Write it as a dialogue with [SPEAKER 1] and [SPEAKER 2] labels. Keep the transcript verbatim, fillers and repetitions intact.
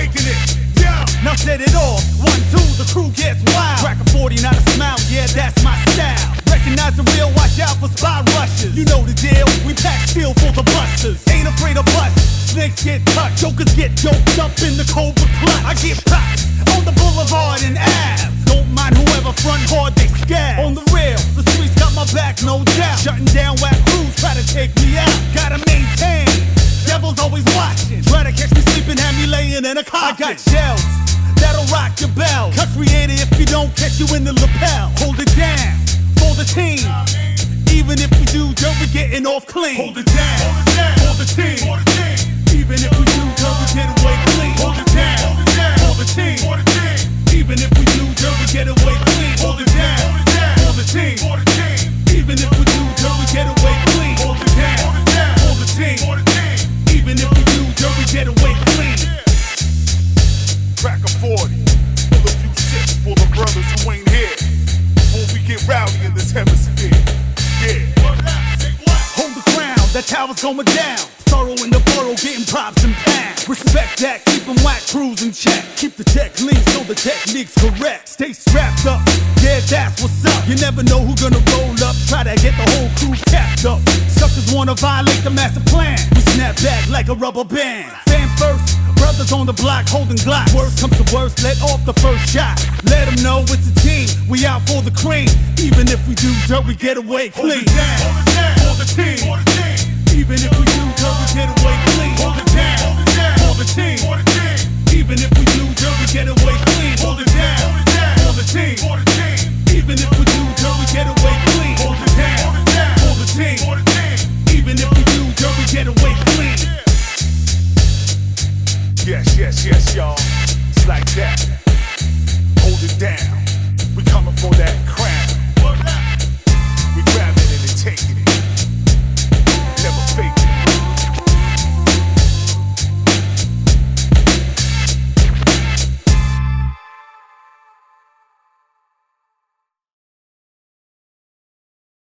[SPEAKER 1] taking it. Yeah. Now set it off. One, two, the crew gets wild. Crack a forty, not a smile. Yeah, that's my style. Recognize the real, watch out for spy rushes. You know the deal, we pack steel for the busters. Ain't afraid of bust, snakes get cut, jokers get joked up in the Cobra clutch. I get pops on the boulevard and Ave. Don't mind whoever front hard, they scab. On the real, the streets got my back, no doubt. Shutting down whack crews, try to take me out. Gotta maintain, devil's always watching. Try to catch me sleeping, have me laying in a coffin. I got shells that'll rock your bell. Cut creator if you don't catch you in the lapel. Hold it down for the team. Even if we do dirt, we getting off clean. Hold it down for the team. Even if we do dirt, we get away clean. Hold it down for the team. Even if we do dirt, we get away clean. Hold it down for the team. Even if we do dirt, we get away clean. Hold it down for the team. Even if we do dirt, we get away clean. Crack a forty, pull a few sips for the brothers who ain't here. Before we get rowdy in this hemisphere. Yeah. Hold the ground, that's how it's going down. Thorough in the borough, getting props and pounds. Respect that, keep them whack crews in check. Keep the tech lean so the technique's correct. Stay strapped up, yeah, that's what's up. You never know who's gonna roll up, try to get the whole crew capped up. Suckers wanna violate the master plan. We snap back like a rubber band. Fan first, brothers on the block holding Glocks. Worst comes to worst, let off the first shot. Let them know it's a team, we out for the cream. Even if we do dirt, we get away clean. Hold it down for the team. Even if we do dirt, we get away clean. Hold it down for the team. Even if we do dirt, we get away clean. Hold it down for the team. Even if we do dirt, we get away clean. Hold it down for the team. Even if we do dirt, we get away clean. Yes, yes, yes, y'all. It's like that. Hold it down. We coming for that crown.